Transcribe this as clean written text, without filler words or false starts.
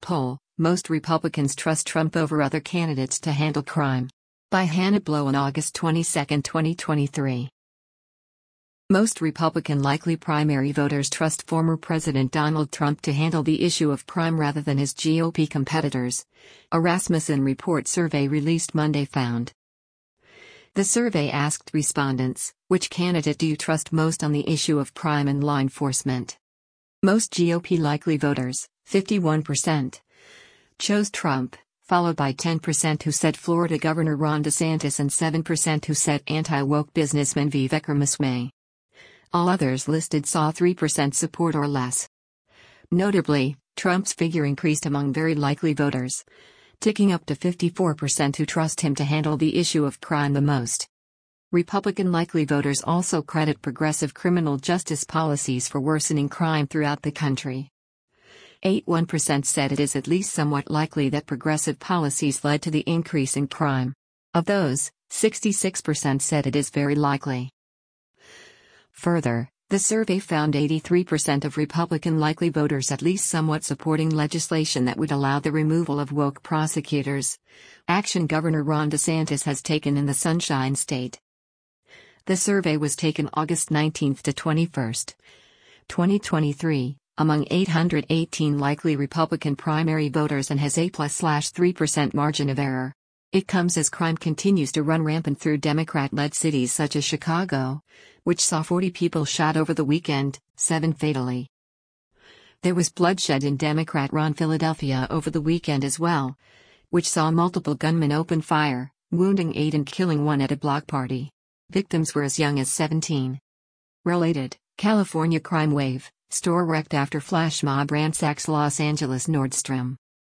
poll, most Republicans trust Trump over other candidates to handle crime. By Hannah Blow on August 22, 2023. Most Republican likely primary voters trust former President Donald Trump to handle the issue of crime rather than his GOP competitors, a Rasmussen Report survey released Monday found. The survey asked respondents, which candidate do you trust most on the issue of crime and law enforcement? Most GOP likely voters, 51%, chose Trump, followed by 10% who said Florida Governor Ron DeSantis and 7% who said anti-woke businessman Vivek Ramaswamy. All others listed saw 3% support or less. Notably, Trump's figure increased among very likely voters, ticking up to 54% who trust him to handle the issue of crime the most. Republican likely voters also credit progressive criminal justice policies for worsening crime throughout the country. 81% said it is at least somewhat likely that progressive policies led to the increase in crime. Of those, 66% said it is very likely. Further, the survey found 83% of Republican likely voters at least somewhat supporting legislation that would allow the removal of woke prosecutors, action Governor Ron DeSantis has taken in the Sunshine State. The survey was taken August 19 to 21, 2023, among 818 likely Republican primary voters and has a +3% margin of error. It comes as crime continues to run rampant through Democrat-led cities such as Chicago, which saw 40 people shot over the weekend, 7 fatally. There was bloodshed in Democrat-run Philadelphia over the weekend as well, which saw multiple gunmen open fire, wounding 8 and killing 1 at a block party. Victims were as young as 17. Related, California crime wave, store wrecked after flash mob ransacks Los Angeles Nordstrom.